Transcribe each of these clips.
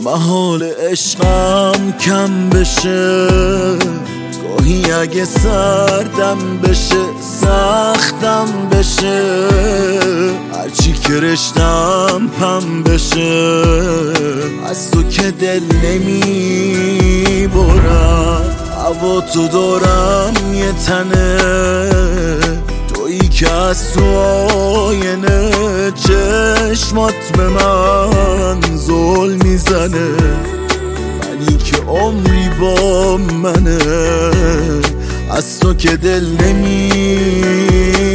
محال عشقم کم بشه، گاهی اگه سردم بشه سختم بشه، هرچی که رشتم پم بشه، از تو که دل نمی برم. هوا تو دارم یه تنه، تویی که از تو آینه چشمات به من زل میزنه، منی که عمری با منه، از تو که دل نمی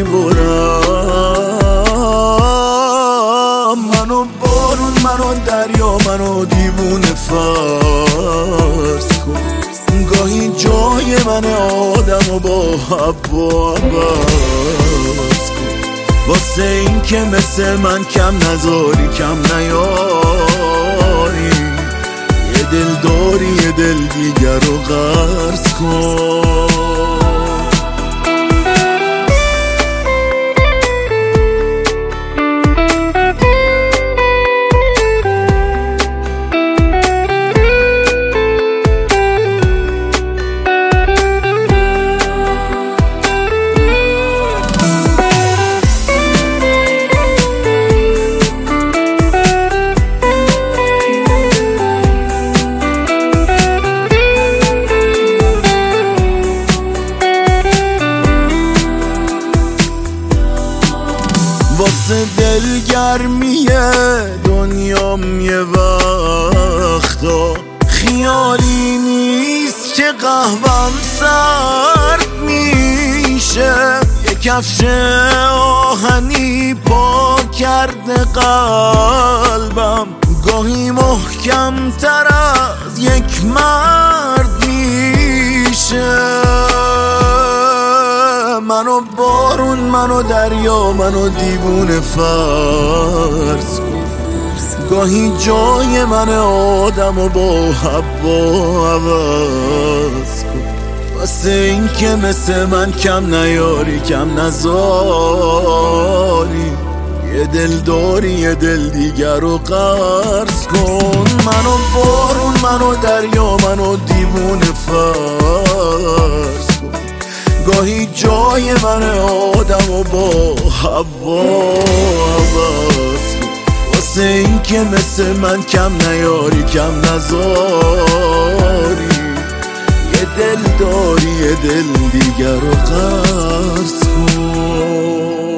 برم. منو بارون، منو دریا، منو دیوونه فرض کن، گاهی جای من آدم و با هوا عوض کن، واسه این که مثل من کم نذاری کم نیاری، یه دل داری یه دل دیگر رو غرض کن. واسه دلگرمیه دنیام یه وقتا خیالی نیست که قهوم سرد میشه، یه کفش آهنی پا کرده قلبم، گاهی محکم تر از یک مرد میشه. منو بارون، منو دریا، منو دیوونه فرض کن، گاهی جای من آدم و با هوا عوض کن، واسه این که مثل من کم نیاری کم نذاری، یه دل داری یه دل دیگر رو قرض کن. منو بارون، منو دریا، منو دیوونه فرض کن، گاهی جای من آدم و با هوا عوض کن، واسه این که مثل من کم نیاری کم نذاری، یه دل داری یه دل دیگر رو قرض کن.